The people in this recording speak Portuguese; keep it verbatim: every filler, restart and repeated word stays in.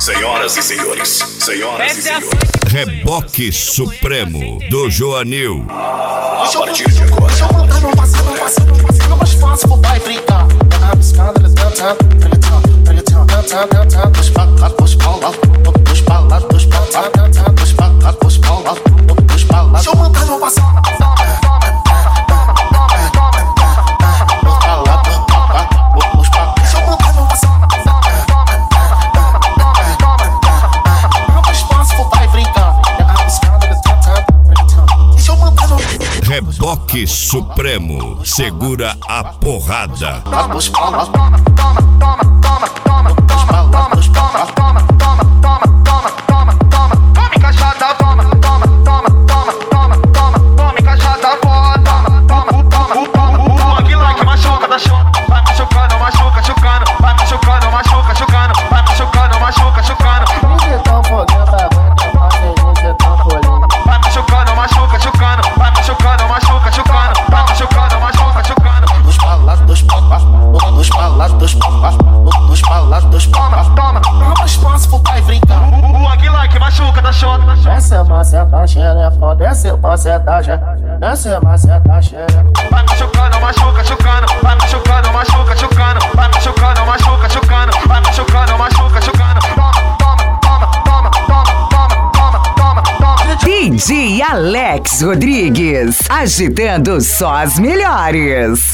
Senhoras e senhores, senhoras e senhores. Reboque Supremo do Joanil. A partir de agora. Deixa eu montar no passeio, no passeio, no passeio mais fácil, vou vai brincar. Pegar a escada, eles dançando, preguetão, preguetão, dançando, dançando, dois pra lá, dois pra lá, dois pra lá, dois pra lá, dançando, dois pra lá, dois pra lá, dois pra lá. Deixa eu montar no passeio, no passeio. Reboque Supremo, segura a porrada. Dois pra lá, toma, toma, toma, toma, toma, dois pra lá, dois pra lá, toma, toma, toma, toma, toma, toma, toma encaixada, toma, toma, toma, toma, toma, toma, toma encaixada, toma, toma, toma, o Aguilar que machuca, da chuva, vai machucando, machuca, chucando, vai machucando, machuca, chucando, vai machucando, machuca, chucando. Então fodendo, vai machucando, machuca, chucando, vai machucando, machuca, chucando, vai machucando, machuca, chucando. Dois pra lá, dois pra lá, dois pra lá, dois pra lá, dois pra lá, dois pra lá. Toma, toma, toma espaço, vou vai brincar. O Aguilar que machuca da chota. Desce a maceta, xerefa, desce a maceta, desce a maceta, xerefa. Vai machucando, machuca, chucando, vai machucando, machuca, chucando, vai machucando, machuca, chucando, vai machucando, machuca, chucando. Toma, toma, toma, toma, toma, toma, toma, toma. D J Alex Rodrigues, agitando só as melhores.